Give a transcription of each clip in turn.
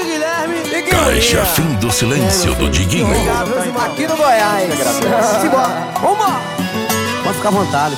Guilherme. Caixa Fim do Silêncio do Diguinho. Aqui no Goiás. Simbora. Vambora. Pode ficar à vontade.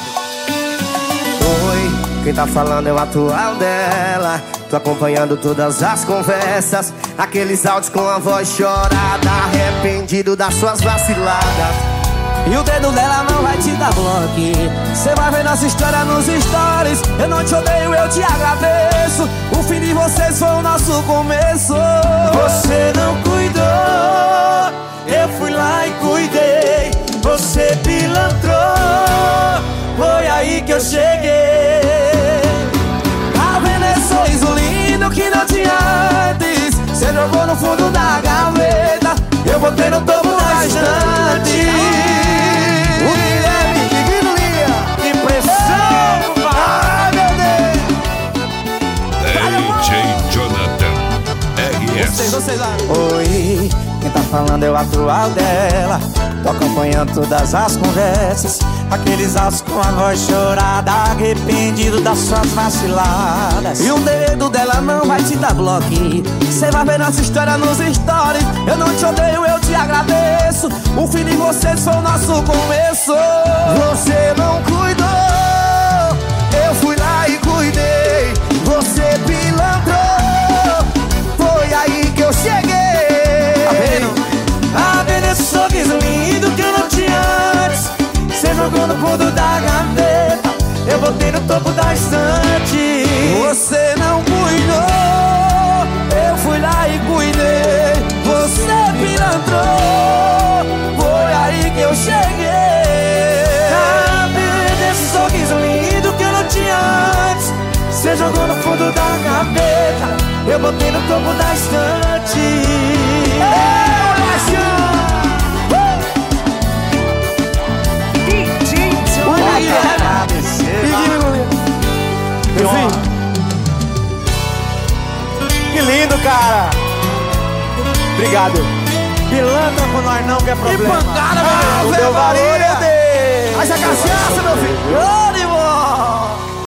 Oi, quem tá falando é o atual dela. Tô acompanhando todas as conversas, aqueles áudios com a voz chorada, arrependido das suas vaciladas. E o dedo dela não vai te dar bloco. Cê vai ver nossa história nos stories. Eu não te odeio, eu te agradeço. O fim de vocês foi o nosso começo. Você não cuidou, eu fui lá e cuidei. Você pilantrou, foi aí que eu cheguei. Tá vendo esse sorriso lindo que não tinha antes? Cê jogou no fundo da gaveta, eu botei no topo da estante. O Guilherme Divino Linha. Que pressão, Ai, meu Deus. DJ Jonathan RS. Vocês lá. Oi, quem tá falando é o atual dela. Tô acompanhando todas as conversas, aqueles áudios com a voz chorada, arrependido das suas vaciladas. E o dedo dela não vai te dar bloco. Cê vai ver nossa história nos stories. Eu não te odeio, eu te agradeço. O fim de vocês foi o nosso começo. Você não cuidou, eu fui lá e cuidei. Você pilantrou, foi aí que eu cheguei. Tá vendo? Tá vendo esse sorriso lindo que eu não tinha antes? Cê jogou no fundo da gaveta, eu botei no topo da estante. Você não cuidou, eu fui lá e cuidei. Você pilantrou, foi aí que eu cheguei. Tá vendo esse sorriso lindo que eu não tinha antes? Cê jogou no fundo da gaveta, eu botei no topo da estante. Que lindo, cara. Obrigado. Pilantra com nós não, que é problema. Que pancada, meu Deus. Deu varinha, Haja cachaça, meu filho.